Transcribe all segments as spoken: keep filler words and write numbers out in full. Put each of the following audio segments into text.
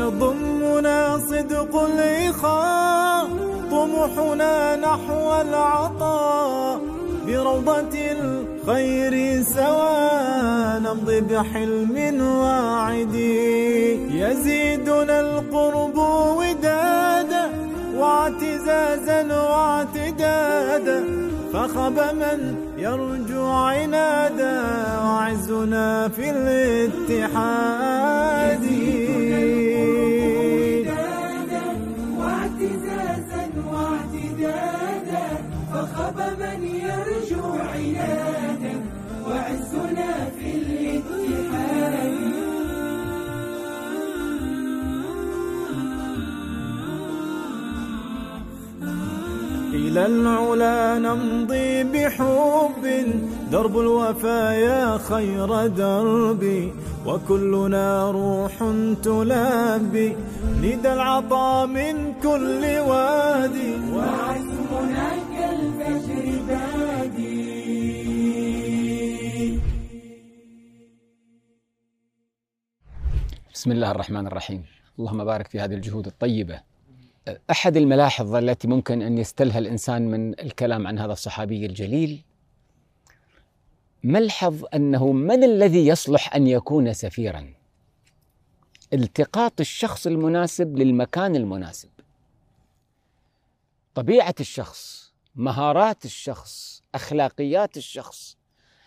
يضمنا صدق الإخاء، طموحنا نحو العطاء، بروضة الخير سوا نمضي بحلم واعد، يزيدنا القرب ودادا واعتزازا واعتدادا، فخاب من يرجو عنادا، وعزنا في الاتحاد. واعتزازا واعتدادا، فخاب من يرجو عنادا، وعزنا في الاتحاد. إلى العلا نمضي بحب، درب الوفايا خير دربي، وكلنا روح تلبي ندى العطاء من كل وادي، وعزمنا كالفجر بادي. بسم الله الرحمن الرحيم. اللهم بارك في هذه الجهود الطيبة. أحد الملاحظ التي ممكن أن يستلها الإنسان من الكلام عن هذا الصحابي الجليل، ملحظ أنه من الذي يصلح أن يكون سفيرا؟ التقاط الشخص المناسب للمكان المناسب، طبيعة الشخص، مهارات الشخص، أخلاقيات الشخص،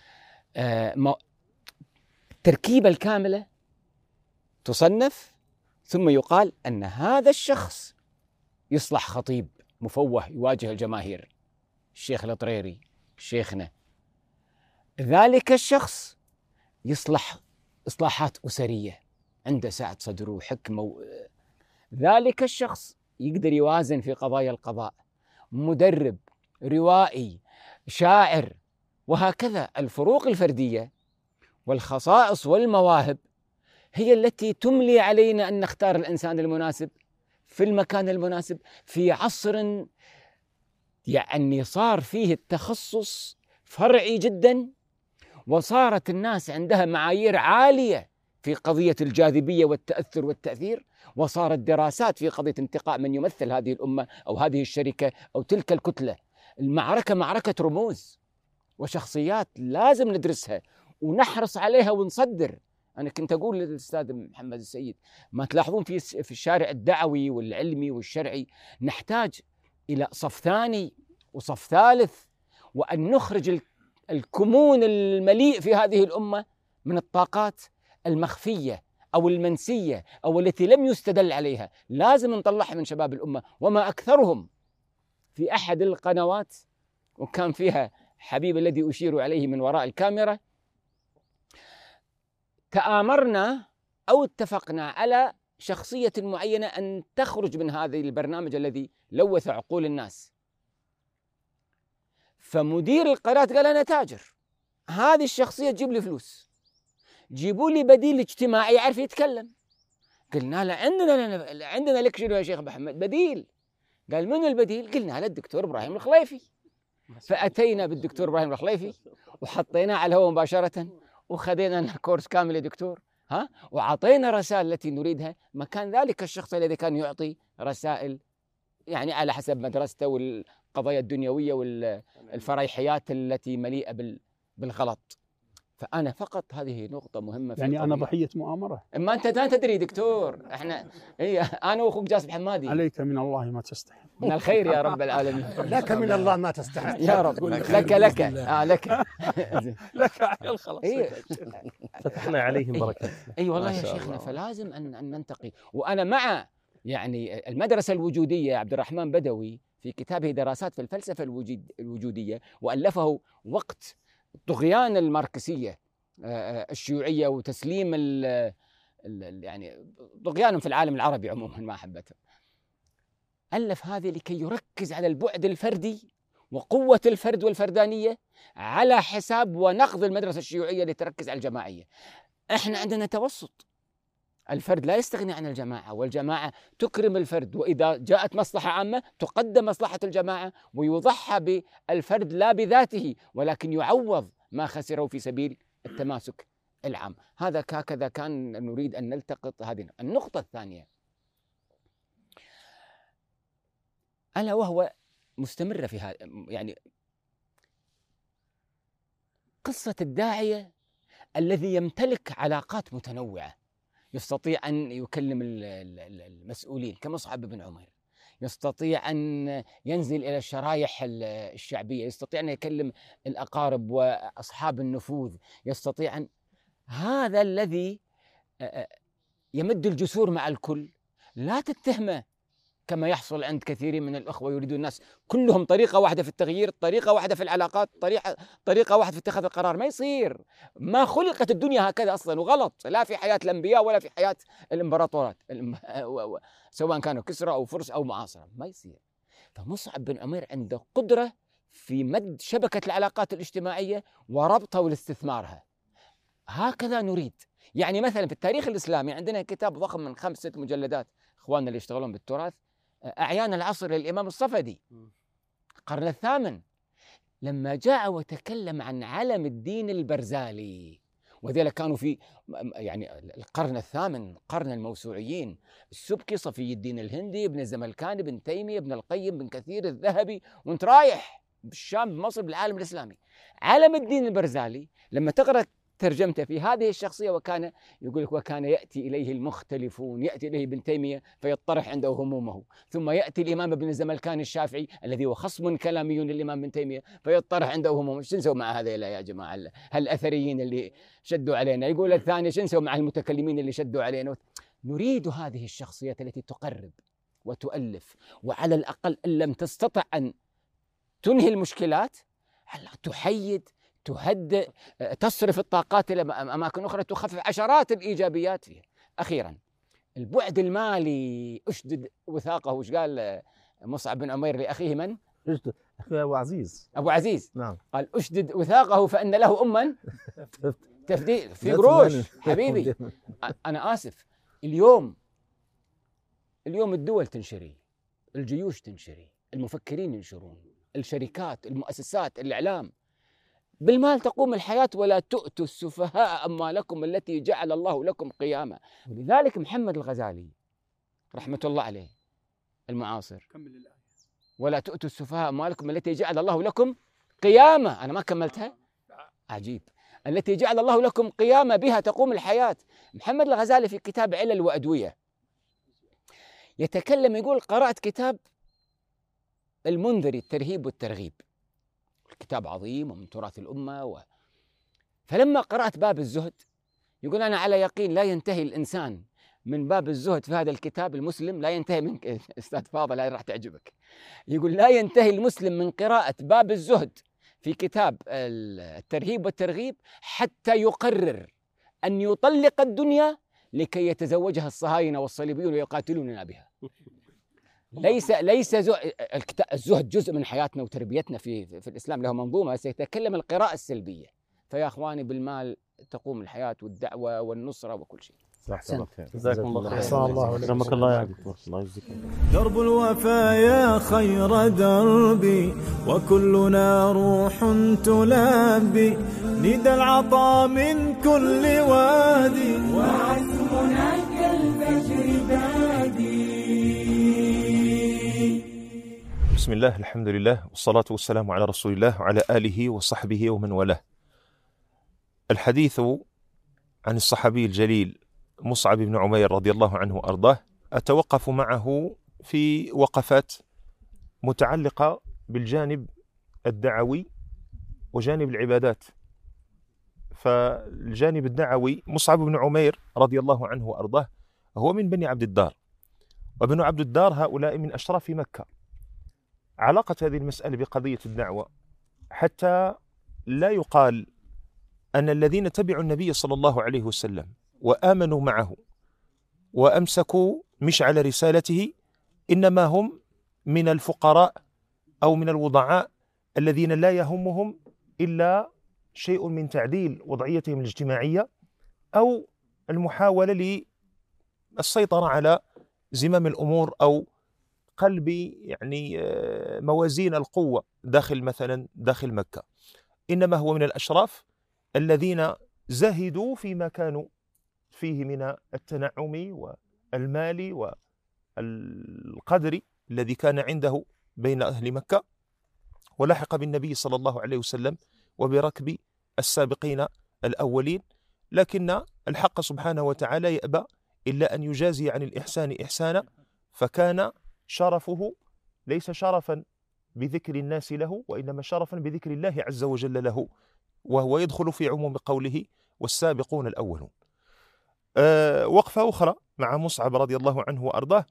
التركيبة الكاملة تصنف، ثم يقال أن هذا الشخص يصلح خطيب مفوه يواجه الجماهير، الشيخ الأطريري شيخنا. ذلك الشخص يصلح إصلاحات أسرية، عنده سعة صدر وحكمة و... ذلك الشخص يقدر يوازن في قضايا القضاء، مدرب، روائي، شاعر، وهكذا. الفروق الفردية والخصائص والمواهب هي التي تملي علينا أن نختار الإنسان المناسب في المكان المناسب، في عصر يعني صار فيه التخصص فرعي جدا، وصارت الناس عندها معايير عالية في قضية الجاذبية والتأثر والتأثير، وصارت دراسات في قضية انتقاء من يمثل هذه الأمة أو هذه الشركة أو تلك الكتلة. المعركة معركة رموز وشخصيات لازم ندرسها ونحرص عليها ونصدر. أنا كنت أقول للأستاذ محمد السيد، ما تلاحظون في في الشارع الدعوي والعلمي والشرعي نحتاج إلى صف ثاني وصف ثالث، وأن نخرج الكمون المليء في هذه الأمة من الطاقات المخفية أو المنسية أو التي لم يستدل عليها، لازم نطلعها من شباب الأمة. وما أكثرهم في أحد القنوات، وكان فيها حبيب الذي أشير عليه من وراء الكاميرا، تآمرنا أو اتفقنا على شخصية معينة أن تخرج من هذا البرنامج الذي لوث عقول الناس. فمدير القناة قال أنا تاجر، هذه الشخصية تجيب لي فلوس، جيبوا لي بديل اجتماعي يعرف يتكلم. قلنا له عندنا عندنا لك شنو يا شيخ محمد بديل؟ قال من البديل؟ قلنا له الدكتور إبراهيم الخليفي. فأتينا بالدكتور إبراهيم الخليفي وحطيناه على الهواء مباشرة، وخذينا لنا كورس كامل يا دكتور، ها، وعطينا رسائل التي نريدها. مكان ذلك الشخص الذي كان يعطي رسائل يعني على حسب مدرسته والقضايا الدنيوية والفريحيات التي مليئة بالغلط. فأنا فقط هذه نقطة مهمة في يعني القضية. أنا ضحية مؤامرة؟ ما أنت ما تدري دكتور، إحنا هي أنا وأخوك جاسم حمادي. عليك من الله ما تستحق. من الخير يا رب العالمين. لك من الله ما تستحق يا رب. لك لك آه لك لك عيال خلاص. إيه. فتحنا عليهم بركات. أي والله يا شيخنا، فلازم أن أن ننتقي. وأنا مع يعني المدرسة الوجودية. عبد الرحمن بدوي في كتابه دراسات في الفلسفة الوجود الوجودية، وألفه وقت طغيان الماركسية الشيوعية وتسليم ال يعني طغيانهم في العالم العربي عموما ما حبته. ألف هذه لكي يركز على البعد الفردي وقوة الفرد والفردانية على حساب ونقض المدرسة الشيوعية اللي تركز على الجماعية. احنا عندنا توسط، الفرد لا يستغني عن الجماعة، والجماعة تكرم الفرد، وإذا جاءت مصلحة عامة تقدم مصلحة الجماعة، ويضحى بالفرد لا بذاته ولكن يعوض ما خسره في سبيل التماسك العام. هذا هكذا كان نريد أن نلتقط. هذه النقطة الثانية، ألا وهو مستمرة في هذا. يعني قصة الداعية الذي يمتلك علاقات متنوعة، يستطيع أن يكلم المسؤولين كمصعب بن عمير، يستطيع أن ينزل إلى الشرايح الشعبية، يستطيع أن يكلم الأقارب وأصحاب النفوذ، يستطيع أن هذا الذي يمد الجسور مع الكل. لا تتهمه كما يحصل عند كثير من الأخوة، يريدون الناس كلهم طريقة واحدة في التغيير، طريقة واحدة في العلاقات، طريقة طريقة واحدة في اتخاذ القرار. ما يصير، ما خلقت الدنيا هكذا أصلا، وغلط لا في حياة الأنبياء ولا في حياة الإمبراطورات سواء كانوا كسرى أو فرس أو معاصرة، ما يصير. فمصعب بن عمير عنده قدرة في مد شبكة العلاقات الاجتماعية وربطها واستثمارها. هكذا نريد. يعني مثلا في التاريخ الإسلامي عندنا كتاب ضخم من خمس ست مجلدات، إخواننا اللي يشتغلون بالتراث، أعيان العصر للإمام الصفدي القرن الثامن، لما جاء وتكلم عن علم الدين البرزالي، وذلك كانوا في يعني القرن الثامن قرن الموسوعيين، السبكي، صفي الدين الهندي، ابن الزملكاني، ابن تيمية، ابن القيم، ابن كثير، الذهبي، وانت رايح بالشام بمصر بالعالم الإسلامي. علم الدين البرزالي لما تقرأ ترجمته في هذه الشخصية، وكان يقول لك وكان يأتي إليه المختلفون، يأتي إليه ابن تيمية فيطرح عنده همومه، ثم يأتي الإمام ابن الزملكاني الشافعي الذي هو خصم كلامي للإمام ابن تيمية فيطرح عنده همومه. شو نسوي مع هذا يا جماعة هالأثريين اللي شدوا علينا؟ يقول الثاني شو نسوي مع المتكلمين اللي شدوا علينا؟ نريد هذه الشخصيات التي تقرب وتؤلف، وعلى الأقل إن لم تستطع أن تنهي المشكلات تحيد، تهدئ، تصرف الطاقات إلى أماكن أخرى، تخفف عشرات الإيجابيات فيها. أخيرا البعد المالي، أشدد وثاقه. وش قال مصعب بن عمير لأخيه من؟ أشدد أخوي أبو عزيز. أبو عزيز نعم. قال أشدد وثاقه فإن له أما تفدي في قروش. حبيبي أنا آسف، اليوم اليوم الدول تنشري، الجيوش تنشري، المفكرين ينشرون، الشركات، المؤسسات، الإعلام، بالمال تقوم الحياة. ولا تؤتوا السفهاء أموالكم التي جعل الله لكم قياما. ولذلك محمد الغزالي رحمة الله عليه المعاصر، ولا تؤتوا السفهاء أموالكم التي جعل الله لكم قياما، أنا ما كملتها، عجيب، التي جعل الله لكم قياما بها تقوم الحياة. محمد الغزالي في كتاب علل وأدوية يتكلم، يقول قرأت كتاب المنذري الترهيب والترغيب، كتاب عظيم ومن تراث الأمة و... فلما قرأت باب الزهد يقول أنا على يقين لا ينتهي الإنسان من باب الزهد في هذا الكتاب المسلم، لا ينتهي من أستاذ فاضل هذه راح تعجبك، يقول لا ينتهي المسلم من قراءة باب الزهد في كتاب الترهيب والترغيب حتى يقرر أن يطلق الدنيا لكي يتزوجها الصهاينة والصليبيون ويقاتلوننا بها. ليس ليس الزهد جزء من حياتنا وتربيتنا في في الإسلام، له منظومة سيتكلم القراءة السلبية. فيا إخواني بالمال تقوم الحياة والدعوة والنصرة وكل شيء. جزاكم الله خير. أحسن الله عليك. رحمك الله يا دكتور. الله يجزيك. درب الوفا يا خير دربي، وكلنا روح تلبي ندى العطاء من كل وادي، وعزمنا كالفجر بادي. بسم الله، الحمد لله، والصلاة والسلام على رسول الله وعلى آله وصحبه ومن والاه. الحديث عن الصحابي الجليل مصعب بن عمير رضي الله عنه وأرضاه أتوقف معه في وقفات متعلقة بالجانب الدعوي وجانب العبادات. فالجانب الدعوي، مصعب بن عمير رضي الله عنه وأرضاه هو من بني عبد الدار، وبنو عبد الدار هؤلاء من أشراف مكة. علاقة هذه المسألة بقضية الدعوة حتى لا يقال أن الذين تبعوا النبي صلى الله عليه وسلم وآمنوا معه وأمسكوا مشعل رسالته إنما هم من الفقراء أو من الوضعاء الذين لا يهمهم إلا شيء من تعديل وضعيتهم الاجتماعية أو المحاولة للسيطرة على زمام الأمور أو قلب يعني موازين القوة داخل مثلا داخل مكة. إنما هو من الأشراف الذين زهدوا فيما كانوا فيه من التنعم والمال والقدر الذي كان عنده بين أهل مكة، ولحق بالنبي صلى الله عليه وسلم وبركب السابقين الأولين. لكن الحق سبحانه وتعالى يأبى إلا أن يجازي عن الإحسان إحسانا، فكان شرفه ليس شرفا بذكر الناس له، وإنما شرفا بذكر الله عز وجل له، وهو يدخل في عموم قوله والسابقون الأولون. أه وقفة أخرى مع مصعب رضي الله عنه وأرضاه،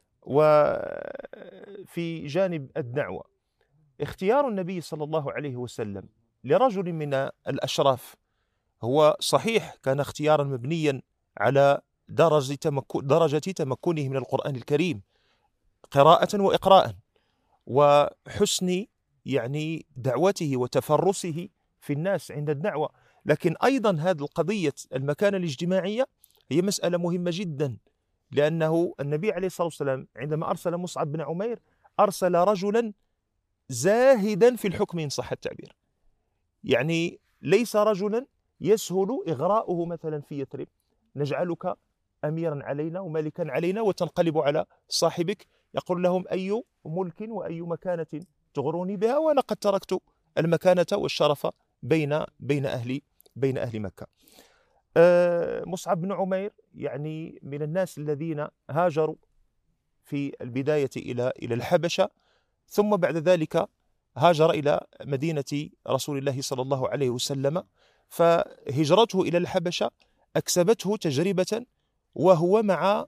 وفي جانب الدعوة اختيار النبي صلى الله عليه وسلم لرجل من الأشراف هو صحيح كان اختيارا مبنيا على درجة تمكن درجة تمكنه من القرآن الكريم قراءة وإقراء، وحسن يعني دعوته وتفرسه في الناس عند الدعوة. لكن أيضا هذه القضية المكانة الاجتماعية هي مسألة مهمة جدا، لأنه النبي عليه الصلاة والسلام عندما أرسل مصعب بن عمير أرسل رجلا زاهدا في الحكم إن صح التعبير، يعني ليس رجلا يسهل إغراؤه مثلا في يثرب، نجعلك أميرا علينا ومالكا علينا وتنقلب على صاحبك، يقول لهم أي ملك وأي مكانة تغروني بها، وأنا قد تركت المكانة والشرف بين بين أهل بين أهل مكة. أه مصعب بن عمير يعني من الناس الذين هاجروا في البداية إلى إلى الحبشة، ثم بعد ذلك هاجر إلى مدينة رسول الله صلى الله عليه وسلم، فهجرته إلى الحبشة أكسبته تجربة وهو مع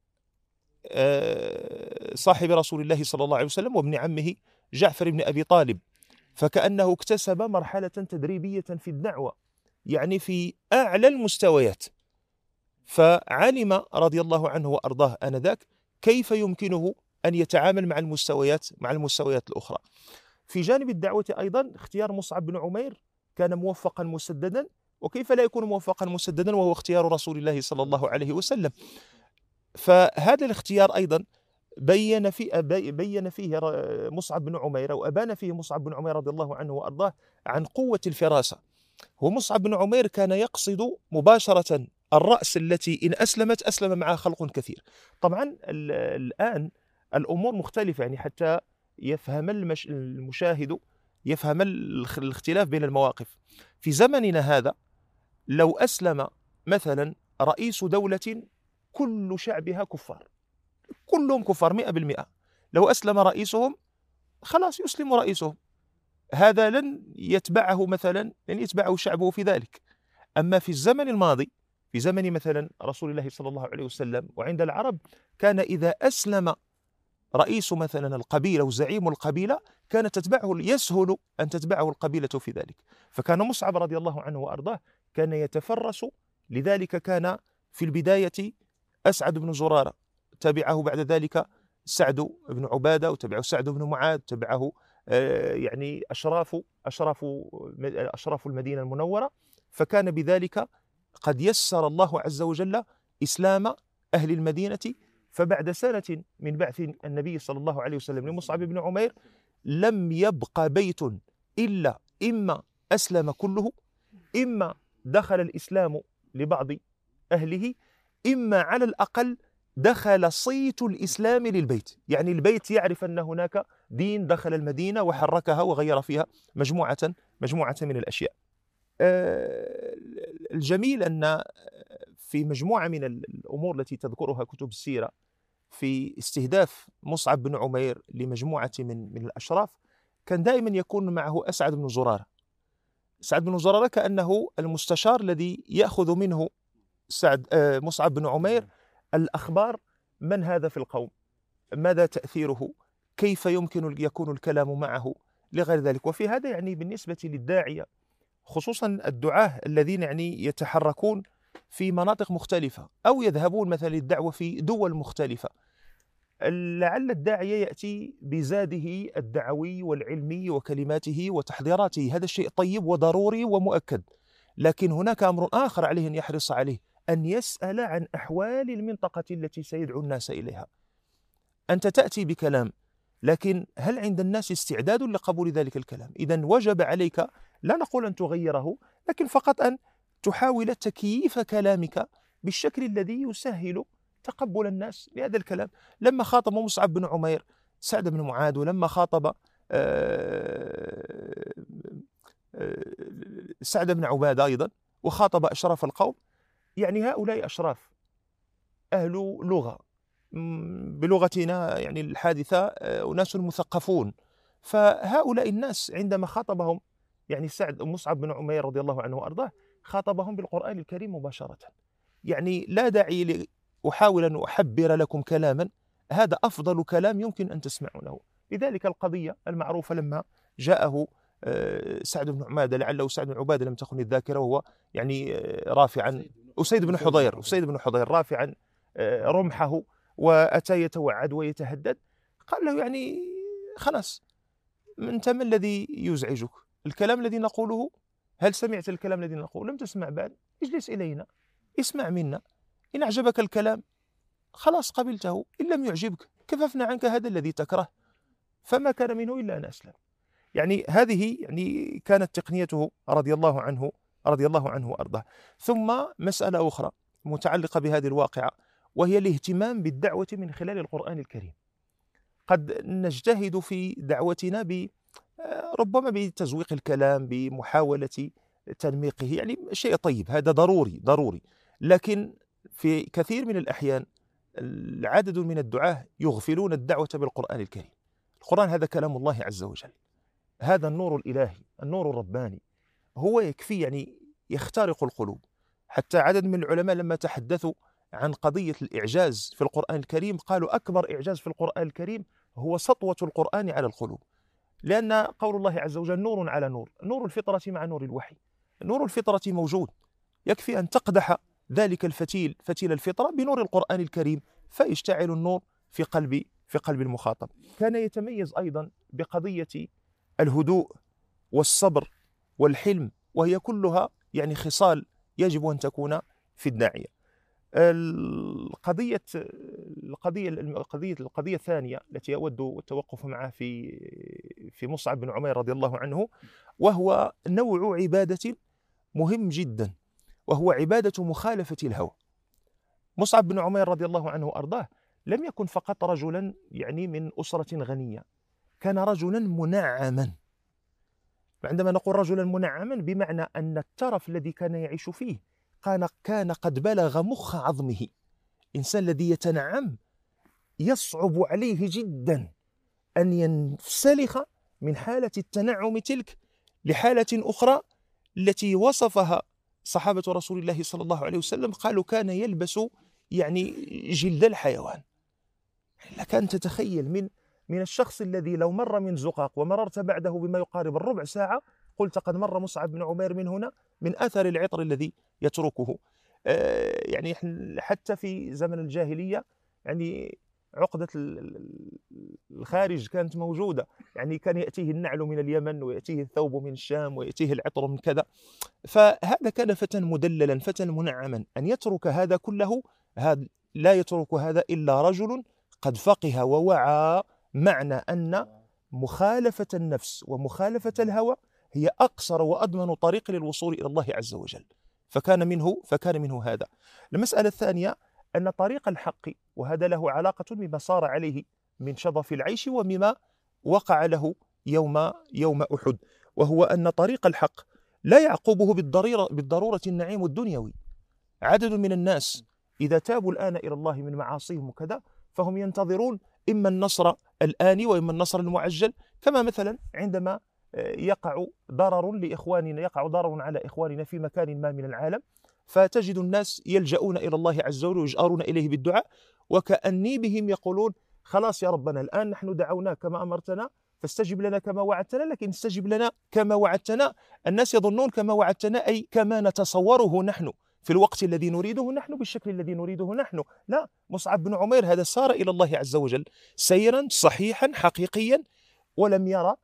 صاحب رسول الله صلى الله عليه وسلم وابن عمه جعفر بن أبي طالب، فكأنه اكتسب مرحلة تدريبية في الدعوة يعني في أعلى المستويات، فعلم رضي الله عنه وأرضاه آنذاك كيف يمكنه أن يتعامل مع المستويات مع المستويات الأخرى. في جانب الدعوة أيضا اختيار مصعب بن عمير كان موفقا مسددا، وكيف لا يكون موفقا مسددا وهو اختيار رسول الله صلى الله عليه وسلم. فهذا الاختيار أيضا بين في بين فيه مصعب بن عمير أو أبان فيه مصعب بن عمير رضي الله عنه وأرضاه عن قوة الفراسة. ومصعب بن عمير كان يقصد مباشرة الرأس التي إن أسلمت أسلم معها خلق كثير. طبعا الآن الأمور مختلفة، يعني حتى يفهم المش... المشاهد يفهم الاختلاف بين المواقف. في زمننا هذا لو أسلم مثلا رئيس دولة كل شعبها كفار، كلهم كفار مئة بالمئة، لو أسلم رئيسهم خلاص يسلم رئيسهم، هذا لن يتبعه مثلا لن يتبعه شعبه في ذلك. أما في الزمن الماضي في زمن مثلا رسول الله صلى الله عليه وسلم وعند العرب كان إذا أسلم رئيس مثلا القبيلة وزعيم القبيلة كانت تتبعه، يسهل أن تتبعه القبيلة في ذلك. فكان مصعب رضي الله عنه وأرضاه كان يتفرس، لذلك كان في البداية أسعد بن زرارة، تبعه بعد ذلك سعد بن عبادة، وتبعه سعد بن معاذ، تبعه يعني أشراف أشراف أشراف المدينة المنورة. فكان بذلك قد يسر الله عز وجل إسلام أهل المدينة. فبعد سنة من بعث النبي صلى الله عليه وسلم لمصعب بن عمير لم يبقى بيت إلا إما أسلم كله، إما دخل الإسلام لبعض أهله، إما على الأقل دخل صيت الإسلام للبيت، يعني البيت يعرف أن هناك دين دخل المدينة وحركها وغير فيها مجموعة مجموعة من الأشياء. الجميل أن في مجموعة من الأمور التي تذكرها كتب السيرة في استهداف مصعب بن عمير لمجموعة من من الأشراف كان دائما يكون معه أسعد بن زرارة. سعد بن زرارة كأنه المستشار الذي يأخذ منه سعد مصعب بن عمير الأخبار، من هذا في القوم، ماذا تأثيره، كيف يمكن أن يكون الكلام معه لغير ذلك. وفي هذا يعني بالنسبة للداعية خصوصا الدعاة الذين يعني يتحركون في مناطق مختلفة أو يذهبون مثلا للدعوة في دول مختلفة، لعل الداعية يأتي بزاده الدعوي والعلمي وكلماته وتحضيراته، هذا الشيء طيب وضروري ومؤكد. لكن هناك أمر آخر عليه أن يحرص عليه، أن يسأل عن أحوال المنطقة التي سيدعو الناس إليها. أنت تأتي بكلام، لكن هل عند الناس استعداد لقبول ذلك الكلام؟ إذن وجب عليك لا نقول أن تغيره، لكن فقط أن تحاول تكييف كلامك بالشكل الذي يسهل تقبل الناس لهذا الكلام. لما خاطب مصعب بن عمير سعد بن معاذ ولما خاطب سعد بن عبادة أيضا وخاطب أشراف القوم، يعني هؤلاء أشراف أهل لغة بلغتنا يعني الحادثة، أناس مثقفون، فهؤلاء الناس عندما خاطبهم يعني سعد مصعب بن عمير رضي الله عنه وأرضاه خاطبهم بالقرآن الكريم مباشرة. يعني لا داعي لأحاول أن أحبر لكم كلاما، هذا أفضل كلام يمكن أن تسمعونه. لذلك القضية المعروفة لما جاءه سعد بن عبادة، لعله سعد بن عبادة لم تخن الذاكرة، وهو يعني رافعا أسيد بن حضير أسيد بن حضير رافعا رمحه وأتى يتوعد ويتهدد، قال له يعني خلاص أنت ما الذي يزعجك؟ الكلام الذي نقوله، هل سمعت الكلام الذي نقوله؟ لم تسمع بعد، اجلس إلينا اسمع منا، إن أعجبك الكلام خلاص قبلته، إن لم يعجبك كففنا عنك هذا الذي تكره. فما كان منه إلا أن أسلم. يعني هذه يعني كانت تقنيته رضي الله عنه رضي الله عنه وأرضاه. ثم مسألة أخرى متعلقة بهذه الواقعة، وهي الاهتمام بالدعوة من خلال القرآن الكريم. قد نجتهد في دعوتنا ب ربما بتزويق الكلام، بمحاولة تنميقه، يعني شيء طيب، هذا ضروري ضروري، لكن في كثير من الأحيان العدد من الدعاة يغفلون الدعوة بالقرآن الكريم. القرآن هذا كلام الله عز وجل، هذا النور الإلهي، النور الرباني، هو يكفي يعني يخترق القلوب. حتى عدد من العلماء لما تحدثوا عن قضية الإعجاز في القرآن الكريم قالوا أكبر إعجاز في القرآن الكريم هو سطوة القرآن على القلوب، لأن قول الله عز وجل نور على نور، نور الفطرة مع نور الوحي. نور الفطرة موجود، يكفي أن تقدح ذلك الفتيل فتيل الفطرة بنور القرآن الكريم فيشتعل النور في قلب في قلب المخاطب. كان يتميز أيضا بقضية الهدوء والصبر والحلم، وهي كلها يعني خصال يجب أن تكون في الداعية. القضية القضية القضية القضية الثانية التي أود التوقف معها في في مصعب بن عمير رضي الله عنه، وهو نوع عبادة مهم جدا، وهو عبادة مخالفة الهوى. مصعب بن عمير رضي الله عنه وأرضاه لم يكن فقط رجلا يعني من أسرة غنية، كان رجلا منعما. عندما نقول رجلا منعما بمعنى أن الترف الذي كان يعيش فيه كان كان قد بلغ مخ عظمه. إنسان الذي يتنعم يصعب عليه جدا أن ينسلخ من حالة التنعم تلك لحالة أخرى التي وصفها صحابة رسول الله صلى الله عليه وسلم، قالوا كان يلبس يعني جلد الحيوان. لك أن تتخيل من من الشخص الذي لو مر من زقاق ومررت بعده بما يقارب الربع ساعة قلت قد مر مصعب بن عمير من هنا، من أثر العطر الذي يتركه. آه يعني حتى في زمن الجاهلية يعني عقدة الخارج كانت موجودة، يعني كان يأتيه النعل من اليمن ويأتيه الثوب من الشام ويأتيه العطر من كذا. فهذا كان فتى مدللا، فتى منعما، أن يترك هذا كله، هذا لا يترك هذا إلا رجل قد فقه ووعى معنى أن مخالفة النفس ومخالفة الهوى هي أقصر وأضمن طريق للوصول إلى الله عز وجل. فكان منه فكان منه هذا. المسألة الثانية أن طريق الحق، وهذا له علاقة بما صار عليه من شظف العيش ومما وقع له يوم يوم أحد، وهو أن طريق الحق لا يعقبه بالضرورة بالضرورة النعيم الدنيوي. عدد من الناس إذا تابوا الآن إلى الله من معاصيهم وكذا فهم ينتظرون إما النصر الآني وإما النصر المعجل، كما مثلا عندما يقع ضرر لإخواننا يقع ضرر على إخواننا في مكان ما من العالم، فتجد الناس يلجؤون إلى الله عز وجل ويجأرون إليه بالدعاء، وكأني بهم يقولون خلاص يا ربنا الآن نحن دعوناك كما أمرتنا فاستجب لنا كما وعدتنا، لكن استجب لنا كما وعدتنا. الناس يظنون كما وعدتنا أي كما نتصوره نحن في الوقت الذي نريده نحن بالشكل الذي نريده نحن. لا، مصعب بن عمير هذا سار إلى الله عز وجل سيرا صحيحا حقيقيا، ولم يرى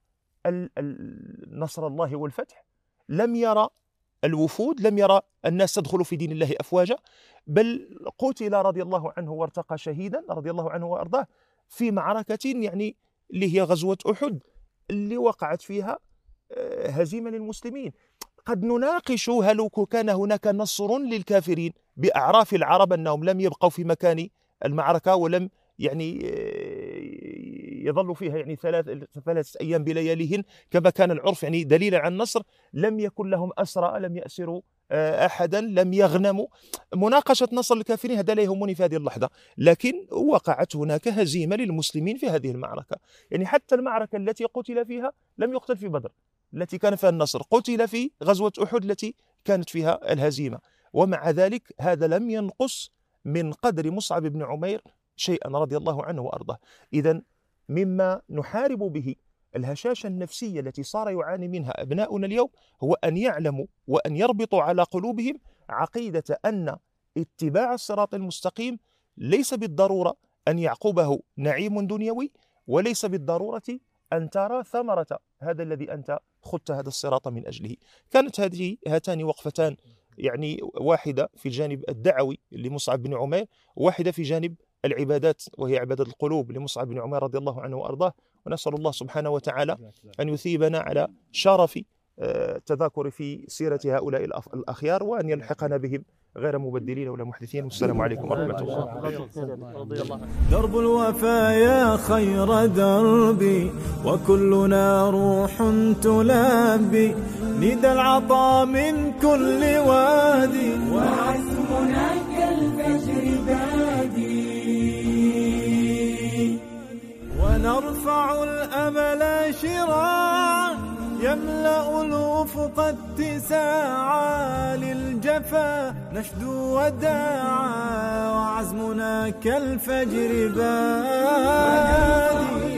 نصر الله والفتح، لم يرى الوفود، لم يرى الناس تدخل في دين الله أفواجا، بل قتل رضي الله عنه وارتقى شهيدا رضي الله عنه وأرضاه في معركة يعني اللي هي غزوة أحد اللي وقعت فيها هزيمة للمسلمين. قد نناقش هل كان هناك نصر للكافرين بأعراف العرب أنهم لم يبقوا في مكان المعركة ولم يعني يظل فيها يعني ثلاث ثلاث أيام بلياليهن كما كان العرف يعني دليلا على النصر. لم يكن لهم أسرى، لم يأسروا أحدا، لم يغنموا. مناقشة نصر الكافرين هذا لا يهمني في هذه اللحظة، لكن وقعت هناك هزيمة للمسلمين في هذه المعركة. يعني حتى المعركة التي قتل فيها لم يقتل في بدر التي كان فيها النصر، قتل في غزوة أحد التي كانت فيها الهزيمة، ومع ذلك هذا لم ينقص من قدر مصعب بن عمير شيئا رضي الله عنه وأرضاه. إذن مما نحارب به الهشاشة النفسية التي صار يعاني منها أبناؤنا اليوم هو أن يعلموا وأن يربطوا على قلوبهم عقيدة أن اتباع الصراط المستقيم ليس بالضرورة أن يعقبه نعيم دنيوي، وليس بالضرورة أن ترى ثمرة هذا الذي أنت خدت هذا الصراط من أجله. كانت هذه هاتان وقفتان، يعني واحدة في الجانب الدعوي لمصعب بن عمير، وواحدة في جانب العبادات وهي عبادة القلوب لمصعب بن عمير رضي الله عنه وأرضاه. ونسأل الله سبحانه وتعالى أن يثيبنا على شرف التذاكر في سيرة هؤلاء الأخيار، وأن يلحقنا بهم غير مبدلين ولا محدثين. والسلام عليكم ورحمة الله. درب الوفايا خير دربي وكلنا روح تلبي، ندى العطاء من كل وادي وعزمنا كالفجر بادي، ونرفع الأمل شراعا يملأ الأفق اتساعا، للجفا نشدو وداعا وعزمنا كالفجر بادي.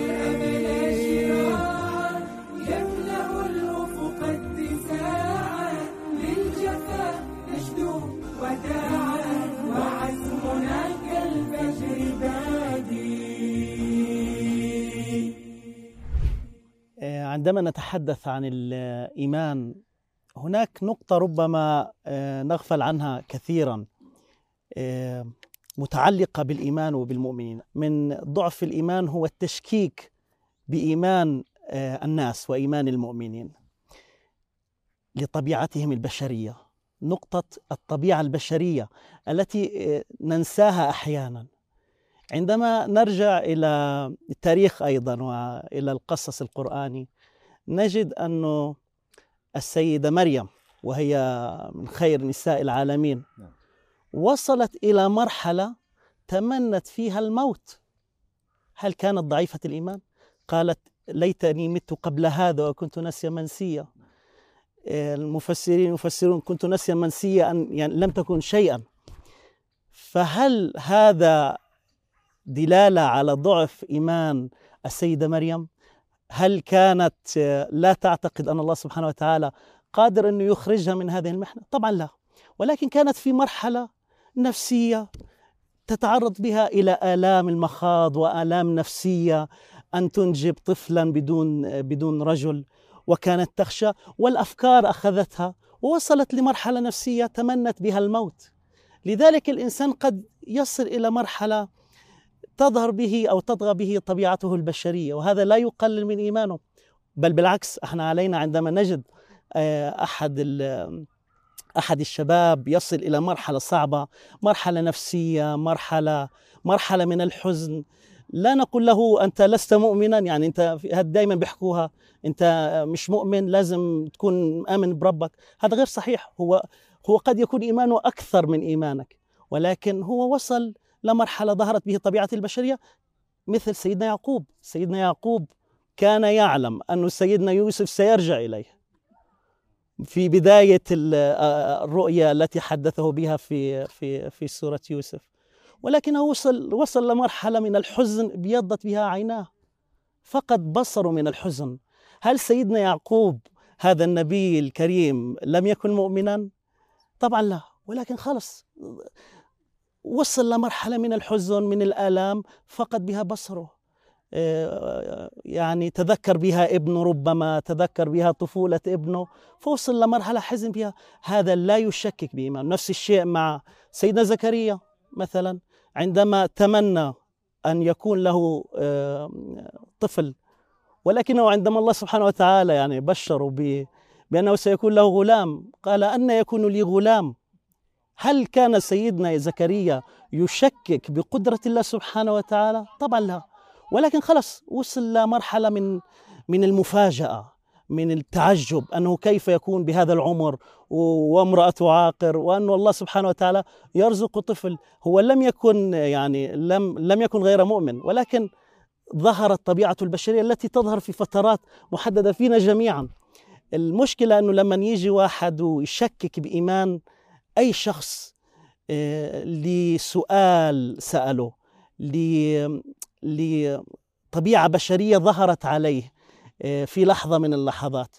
يملأ الأفق اتساعا، للجفا نشدو وداعا وعزمنا كالفجر بادي. عندما نتحدث عن الإيمان هناك نقطة ربما نغفل عنها كثيرا متعلقة بالإيمان وبالمؤمنين. من ضعف الإيمان هو التشكيك بإيمان الناس وإيمان المؤمنين لطبيعتهم البشرية، نقطة الطبيعة البشرية التي ننساها أحيانا. عندما نرجع إلى التاريخ أيضا وإلى القصص القرآني نجد أن السيدة مريم وهي من خير نساء العالمين وصلت إلى مرحلة تمنت فيها الموت. هل كانت ضعيفة الإيمان؟ قالت ليتني مت قبل هذا وكنت نسيا منسيا. المفسرين يفسرون كنت نسيا منسيا أن يعني لم تكن شيئا. فهل هذا دلالة على ضعف إيمان السيدة مريم؟ هل كانت لا تعتقد أن الله سبحانه وتعالى قادر أن يخرجها من هذه المحنة؟ طبعا لا، ولكن كانت في مرحلة نفسية تتعرض بها إلى آلام المخاض وآلام نفسية، أن تنجب طفلا بدون بدون رجل، وكانت تخشى والأفكار أخذتها ووصلت لمرحلة نفسية تمنت بها الموت. لذلك الإنسان قد يصل إلى مرحلة تظهر به أو تطغى به طبيعته البشرية، وهذا لا يقلل من إيمانه، بل بالعكس. احنا علينا عندما نجد أحد أحد الشباب يصل إلى مرحلة صعبة، مرحلة نفسية، مرحلة مرحلة من الحزن، لا نقول له أنت لست مؤمنا، يعني أنت دائما بيحكوها أنت مش مؤمن لازم تكون آمن بربك. هذا غير صحيح. هو هو قد يكون إيمانه أكثر من إيمانك، ولكن هو وصل لمرحلة ظهرت به طبيعة البشرية، مثل سيدنا يعقوب. سيدنا يعقوب كان يعلم أن سيدنا يوسف سيرجع إليه في بداية الرؤيا التي حدثه بها في في في سورة يوسف، ولكنه وصل وصل لمرحلة من الحزن ابيضت بها عيناه، فقد بصره من الحزن. هل سيدنا يعقوب هذا النبي الكريم لم يكن مؤمنا؟ طبعا لا، ولكن خلص وصل لمرحلة من الحزن من الآلام فقد بها بصره، يعني تذكر بها ابنه، ربما تذكر بها طفولة ابنه، فوصل لمرحلة حزن بها. هذا لا يشكك بإيمان. نفس الشيء مع سيدنا زكريا مثلا، عندما تمنى أن يكون له طفل، ولكنه عندما الله سبحانه وتعالى يعني بشره بأنه سيكون له غلام، قال أن يكون لي غلام. هل كان سيدنا زكريا يشكك بقدرة الله سبحانه وتعالى؟ طبعا لا، ولكن خلص وصل لمرحلة من من المفاجأة، من التعجب أنه كيف يكون بهذا العمر وامرأته عاقر، وأن الله سبحانه وتعالى يرزق طفل. هو لم يكن يعني لم لم يكن غير مؤمن، ولكن ظهرت طبيعة البشرية التي تظهر في فترات محددة فينا جميعا. المشكلة أنه لما يجي واحد ويشكك بإيمان أي شخص لسؤال سأله، لطبيعة بشرية ظهرت عليه في لحظة من اللحظات.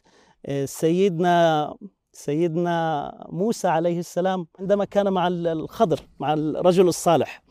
سيدنا سيدنا موسى عليه السلام عندما كان مع الخضر، مع الرجل الصالح،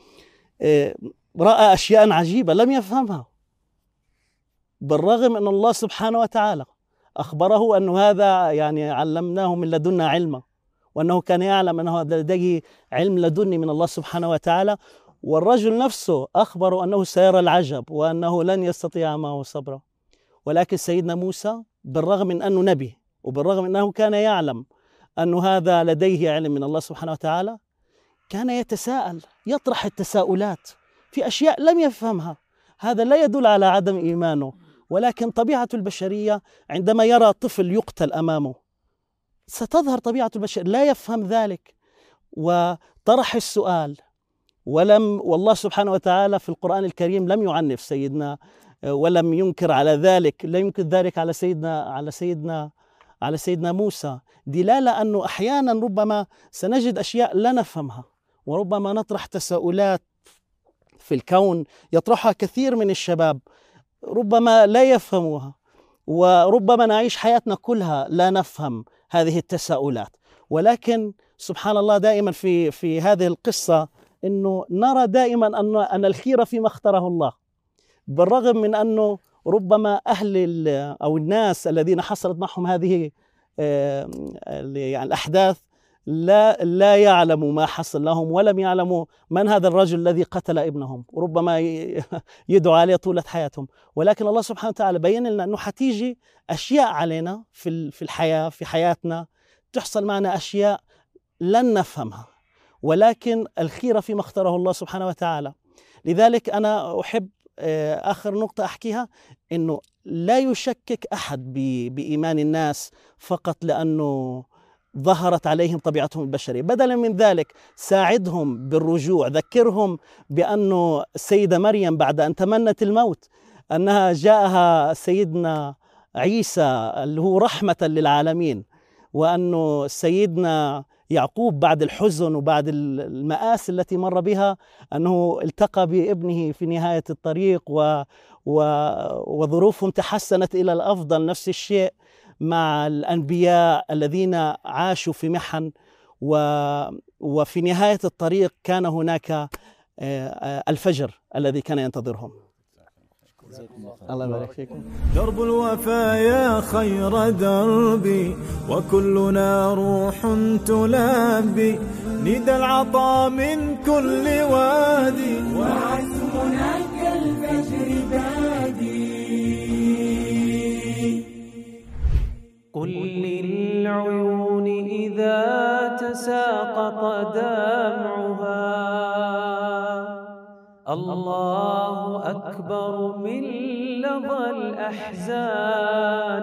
رأى أشياء عجيبة لم يفهمها، بالرغم أن الله سبحانه وتعالى أخبره أن هذا يعني علمناه من لدنا علما، وأنه كان يعلم أنه لديه علم لدني من الله سبحانه وتعالى. والرجل نفسه أخبره أنه سيرى العجب وأنه لن يستطيع معه صبرا. ولكن سيدنا موسى بالرغم من أنه نبي، وبالرغم أنه كان يعلم أن هذا لديه علم من الله سبحانه وتعالى، كان يتساءل، يطرح التساؤلات في أشياء لم يفهمها. هذا لا يدل على عدم إيمانه، ولكن طبيعة البشرية عندما يرى طفل يقتل أمامه ستظهر طبيعة البشر لا يفهم ذلك، وطرح السؤال. ولم والله سبحانه وتعالى في القرآن الكريم لم يعنف سيدنا ولم ينكر على ذلك، لا ينكر ذلك على سيدنا على سيدنا على سيدنا موسى، دلالة أنه أحيانا ربما سنجد أشياء لا نفهمها، وربما نطرح تساؤلات في الكون يطرحها كثير من الشباب ربما لا يفهموها، وربما نعيش حياتنا كلها لا نفهم هذه التساؤلات. ولكن سبحان الله دائما في في هذه القصة إنه نرى دائما أن أن الخير فيما اختاره الله، بالرغم من أنه ربما أهل أو الناس الذين حصلت معهم هذه يعني الأحداث لا لا يعلموا ما حصل لهم، ولم يعلموا من هذا الرجل الذي قتل ابنهم، ربما يدعو عليه طولة حياتهم. ولكن الله سبحانه وتعالى بين لنا أنه حتيجي أشياء علينا في في الحياة، في حياتنا تحصل معنا أشياء لن نفهمها، ولكن الخير فيما اختاره الله سبحانه وتعالى. لذلك أنا أحب آخر نقطة أحكيها، إنه لا يشكك أحد بإيمان الناس فقط لأنه ظهرت عليهم طبيعتهم البشرية. بدلا من ذلك ساعدهم بالرجوع، ذكرهم بأنه السيدة مريم بعد أن تمنت الموت أنها جاءها سيدنا عيسى اللي هو رحمة للعالمين، وأنه سيدنا يعقوب بعد الحزن وبعد المآسي التي مر بها أنه التقى بابنه في نهاية الطريق و و وظروفهم تحسنت إلى الأفضل. نفس الشيء مع الأنبياء الذين عاشوا في محن، و وفي نهاية الطريق كان هناك الفجر الذي كان ينتظرهم. الله يبارك فيكم. درب الوفايا خير دربي، وكلنا روح تلبي ندى العطاء من كل وادي، وعزمنا كالفجر بادي. قل للعيون إذا تساقط دمعها الله أكبر من لظى الأحزان.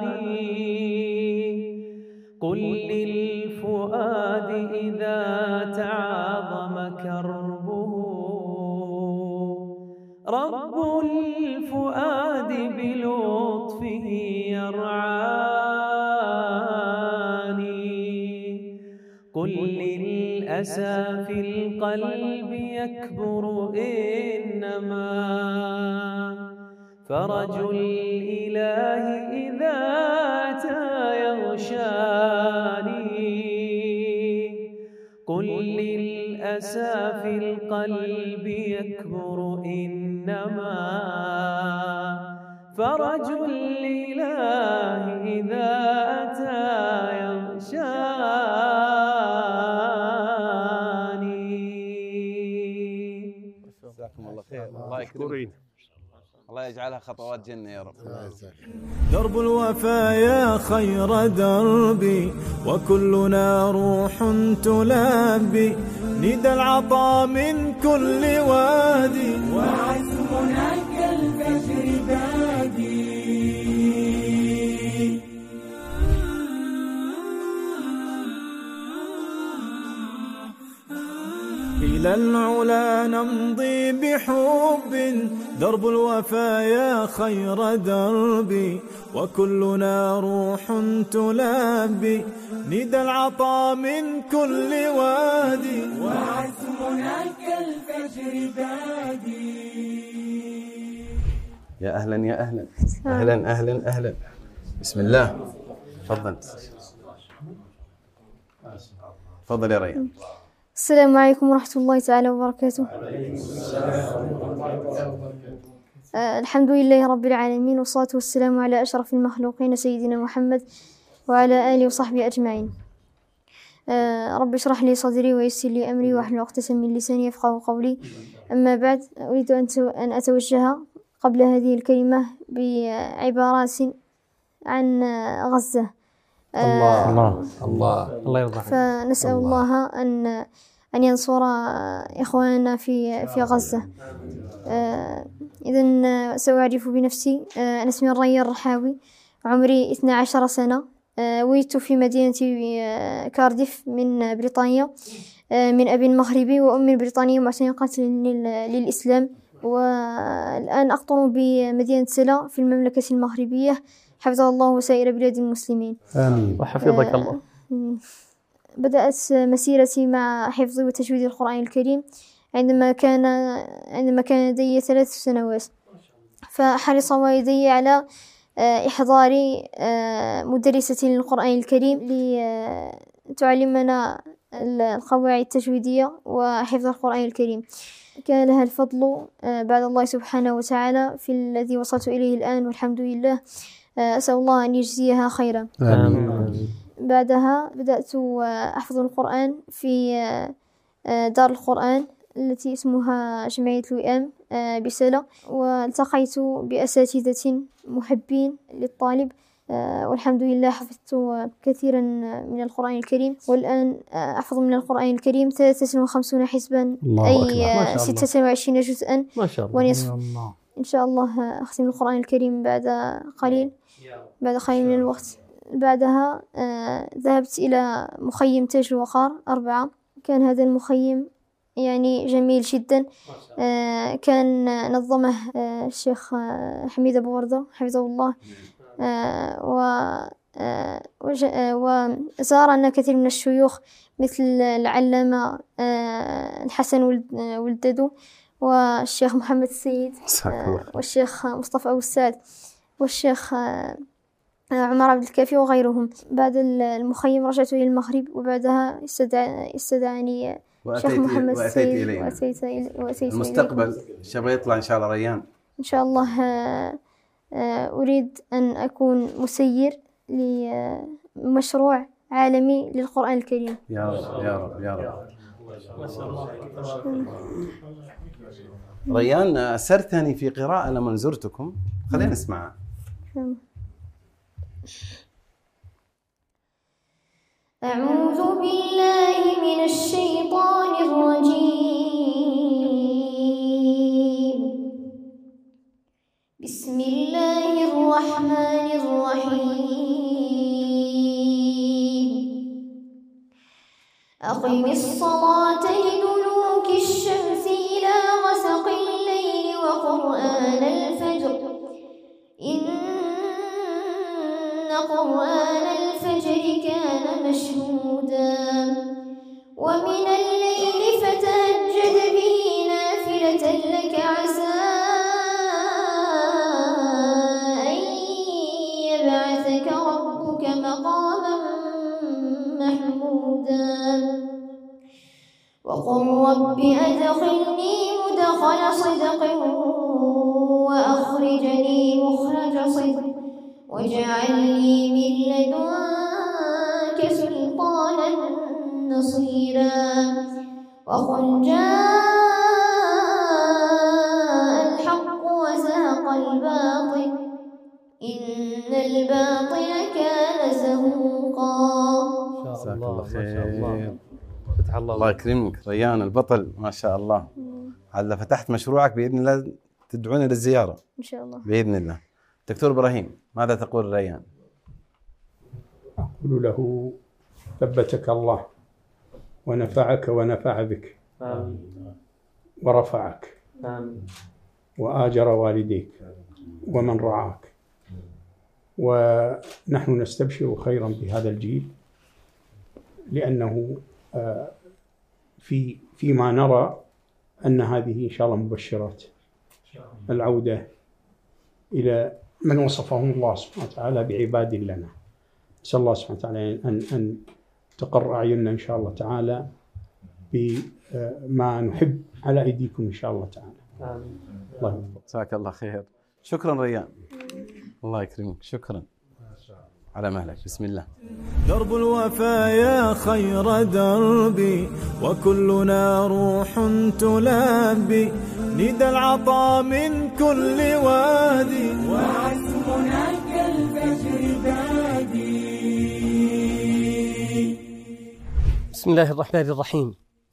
قل للفؤاد إذا تعاظم كربه رب الفؤاد بلطفه يرعاني. قل للأسى في القلب يكبر إنما فرج الإله إذا أتى يغشاني. قل للأسى في القلب يكبر إنما فرج الإله إذا أتى يغشاني. جزاكم الله خير. الله يكرمك، الله يجعلها خطوات جنة يا رب. درب الوفايا خير دربي، وكلنا روح تلبي ندى العطاء من كل وادي، وعزمنا كالفجر الفجر بادي. إلى العلا نمضي بحب، درب الوفا يا خير دربي، وكلنا روح تلبي ندى العطاء من كل وادي، وعزمنا كالفجر بادي. يا أهلا يا أهلا أهلا أهلا أهلا. بسم الله. تفضل تفضل يا ريان. السلام عليكم ورحمة الله تعالى وبركاته. آه الحمد لله رب العالمين، والصلاة والسلام على أشرف المخلوقين سيدنا محمد وعلى آله وصحبه أجمعين. آه رب اشرح لي صدري ويسر لي أمري واحلل عقدة من لساني يفقهوا قولي. أما بعد، أريد أن أتوجه قبل هذه الكلمة بعبارات عن غزة. الله الله الله الله يرضى عليك. فنسأل الله أن أن ينصر إخواننا في في غزة. إذن سأعرف بنفسي. أنا اسمي ريان الرحاوي، عمري اثنا عشر سنة. ولدت في مدينة كارديف من بريطانيا، من أب مغربي وأم بريطانية معتنقة للإسلام، والآن أقطن بمدينة سلا في المملكة المغربية، حفظه الله وسائر بلاد المسلمين. آمين وحفظك الله. بدأت مسيرتي مع حفظ وتجويد القرآن الكريم عندما كان عندما كان لدي ثلاث سنوات، فحرص والدي على إحضار مدرسة للقرآن الكريم لتعلمنا القواعد التجويدية وحفظ القرآن الكريم. كان لها الفضل بعد الله سبحانه وتعالى في الذي وصلت إليه الآن، والحمد لله. أسأل الله أن يجزيها خيرا. آمين. بعدها بدأت أحفظ القرآن في دار القرآن التي اسمها جمعية الوئام بسلا، والتقيت بأساتذة محبين للطالب، والحمد لله حفظت كثيرا من القرآن الكريم، والآن أحفظ من القرآن الكريم ثلاثة وخمسين حزبا، أي ستة وعشرين جزءا ونصف. إن شاء الله أختم القرآن الكريم بعد قليل بعد قليل من الوقت. بعدها آه ذهبت إلى مخيم تاج الوقار أربعة. كان هذا المخيم يعني جميل جدا. آه كان نظمه آه الشيخ آه حميد أبو وردة حفظه الله، آه و آه وزارنا كثير من الشيوخ مثل العلامة آه الحسن ولددو، والشيخ محمد السيد، آه والشيخ مصطفى أبو السعد، والشيخ آه عمر عبد الكافي وغيرهم. بعد المخيم رجعت إلى المغرب، وبعدها استدعى استدعاني الشيخ محمد السيد وأتيت وأتيت المستقبل شبه يطلع إن شاء الله ريان. إن شاء الله أريد أن أكون مسير لمشروع عالمي للقرآن الكريم. يا رب يا رب يا رب. ريان أسرتني في قراءة لما زرتكم، خلينا نسمعها. أعوذ بالله من الشيطان الرجيم. بسم الله الرحمن الرحيم. أقم الصلاة لدلوك الشمس إلى غسق الليل وقرآن الفجر، إن قرآن الفجر كان مشهودا، ومن الليل فتهجد به نافلة لك عسى أن يبعثك ربك مقاما محمودا. وقل رب أدخلني مدخل صدق وأخرجني مخرج صدق، واجعل لي من لدنك سلطانا نصيرا. وقل جاء الحق وزهق الباطل، إن الباطل كان زهوقا. جزاك الله خير. الله يكرمك ريان البطل، ما شاء الله. هلا فتحت مشروعك بإذن الله تدعون للزيارة إن شاء الله بإذن الله. دكتور إبراهيم، ماذا تقول ريان؟ أقول له ثبتك الله ونفعك ونفع بك آمين. ورفعك آمين. وآجر والديك ومن رعاك، ونحن نستبشر خيرا بهذا الجيل، لأنه في فيما نرى أن هذه إن شاء الله مبشرات العودة إلى من وصفهم الله سبحانه وتعالى بعباد لنا. نسأل الله سبحانه وتعالى أن أن تقر أعيننا إن شاء الله تعالى بما نحب على أيديكم إن شاء الله تعالى. آمين. الله جزاك الله خير. شكرا ريان، الله يكرمك، شكرا على مهلك. بسم الله. درب الوفا يا خير دربي، وكلنا روح تلبي ندى العطاء من كل وادي، وعزمنا كالفجر بادي. بسم الله الرحمن الرحيم.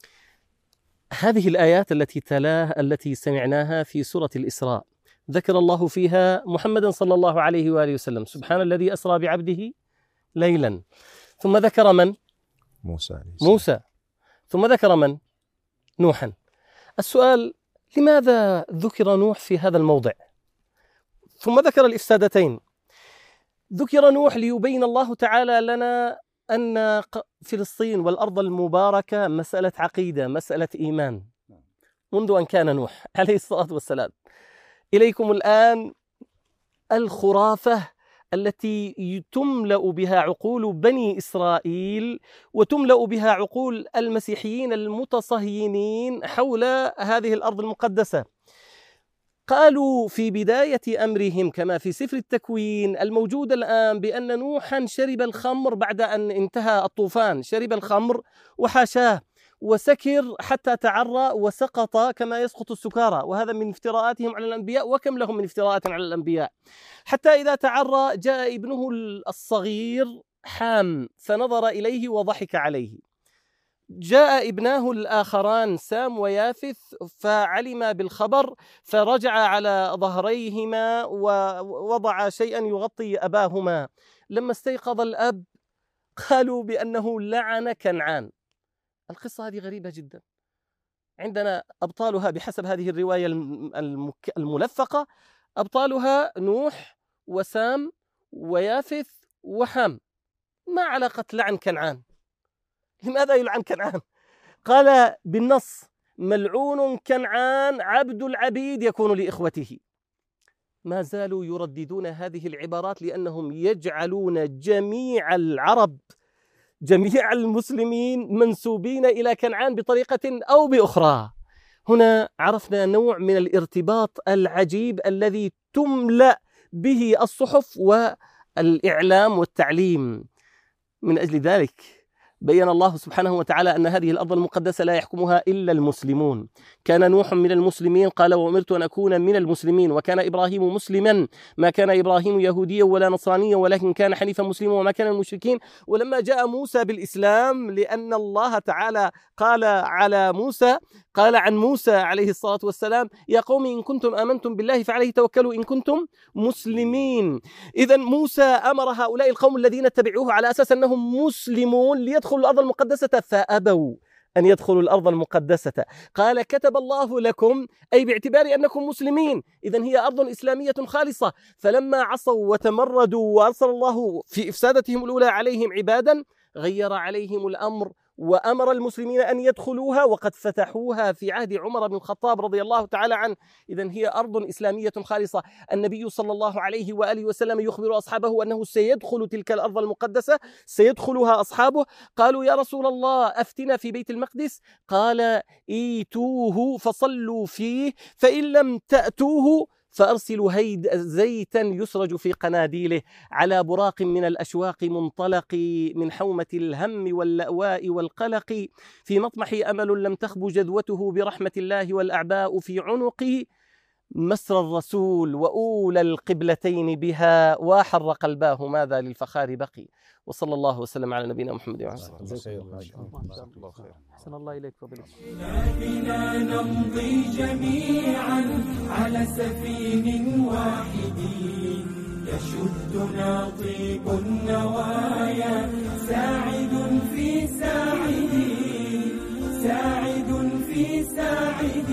هذه الآيات التي تلاها التي سمعناها في سورة الإسراء ذكر الله فيها محمدا صلى الله عليه وآله وسلم، سبحان الذي أسرى بعبده ليلا، ثم ذكر من؟ موسى موسى، ثم ذكر من؟ نوحا. السؤال: لماذا ذكر نوح في هذا الموضع؟ ثم ذكر الإفسادتين. ذكر نوح ليبين الله تعالى لنا أن فلسطين والأرض المباركة مسألة عقيدة، مسألة إيمان، منذ أن كان نوح عليه الصلاة والسلام. إليكم الآن الخرافة التي تملأ بها عقول بني إسرائيل وتملأ بها عقول المسيحيين المتصهينين حول هذه الأرض المقدسة. قالوا في بداية أمرهم كما في سفر التكوين الموجود الآن بأن نوحا شرب الخمر بعد أن انتهى الطوفان، شرب الخمر وحاشاه وسكر حتى تعرى وسقط كما يسقط السكارى، وهذا من افتراءاتهم على الأنبياء، وكم لهم من افتراءات على الأنبياء. حتى إذا تعرى جاء ابنه الصغير حام فنظر إليه وضحك عليه. جاء ابناه الآخران سام ويافث فعلم بالخبر فرجع على ظهريهما ووضع شيئا يغطي أباهما. لما استيقظ الأب قالوا بأنه لعن كنعان. القصة هذه غريبة جدا، عندنا أبطالها بحسب هذه الرواية الملفقة، أبطالها نوح وسام ويافث وحام. ما علاقة لعن كنعان؟ لماذا يلعن كنعان؟ قال بالنص: ملعون كنعان عبد العبيد يكون لإخوته. ما زالوا يرددون هذه العبارات لأنهم يجعلون جميع العرب، جميع المسلمين منسوبين إلى كنعان بطريقة أو بأخرى. هنا عرفنا نوع من الارتباط العجيب الذي تملأ به الصحف والإعلام والتعليم. من أجل ذلك بيّن الله سبحانه وتعالى أن هذه الأرض المقدسة لا يحكمها إلا المسلمون. كان نوح من المسلمين، قال: وأمرت أن أكون من المسلمين. وكان إبراهيم مسلما، ما كان إبراهيم يهوديا ولا نصرانيا ولكن كان حنيفا مسلما وما كان من المشركين. ولما جاء موسى بالإسلام، لأن الله تعالى قال على موسى، قال عن موسى عليه الصلاة والسلام: يا قوم إن كنتم آمنتم بالله فعليه توكلوا إن كنتم مسلمين. إذن موسى أمر هؤلاء القوم الذين اتبعوه على أساس أنهم مسلمون ليدخلوا الأرض المقدسة، فأبوا أن يدخلوا الأرض المقدسة. قال: كتب الله لكم، أي باعتبار أنكم مسلمين، إذن هي أرض إسلامية خالصة. فلما عصوا وتمردوا وأرسل الله في إفسادتهم الأولى عليهم عبادا، غير عليهم الأمر وأمر المسلمين أن يدخلوها، وقد فتحوها في عهد عمر بن الخطاب رضي الله تعالى عنه. إذن هي أرض إسلامية خالصة. النبي صلى الله عليه وآله وسلم يخبر أصحابه أنه سيدخل تلك الأرض المقدسة، سيدخلها أصحابه. قالوا: يا رسول الله أفتنا في بيت المقدس. قال: ايتوه فصلوا فيه، فإن لم تأتوه فأرسلوا هيد زيتا يسرج في قناديله على براق من الأشواق منطلق من حومة الهم واللأواء والقلق، في مطمح أمل لم تخب جذوته برحمة الله والأعباء في عنقي. مسر الرسول وأولى القبلتين بها وحر قلباه، ماذا للفخار بقي. وصلى الله وسلم على نبينا محمد وعلى آله وصحبه. أحسن الله إليك فضيلة. بنا نمضي جميعا على سفين واحد يشدنا طيب النوايا، ساعد في ساعد، ساعد في ساعد.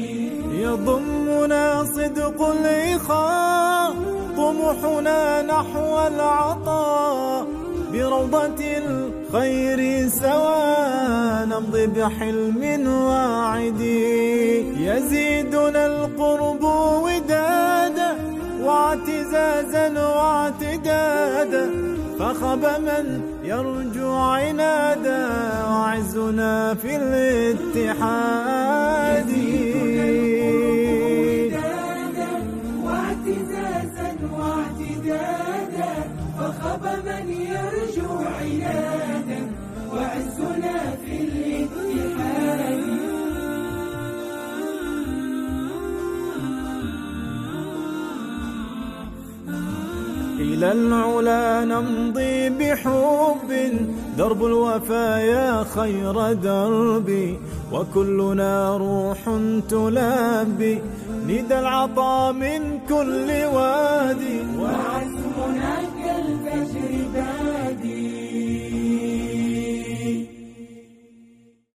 يضمنا صدق الإخاء، طموحنا نحو العطاء، بروضة الخير سوا نمضي بحلم واعد. يزيدنا القرب ودادا واعتزازا واعتدادا، فخب من يرجو عنادا، وعزنا في الاتحاد. واعتزازا واعتدادا، فخب من يرجو عنادا، وعزنا في الاتحاد. إلى العلا نمضي بحب، درب الوفايا خير دربي، وكلنا روح تلبي ندى العطاء من كل واد.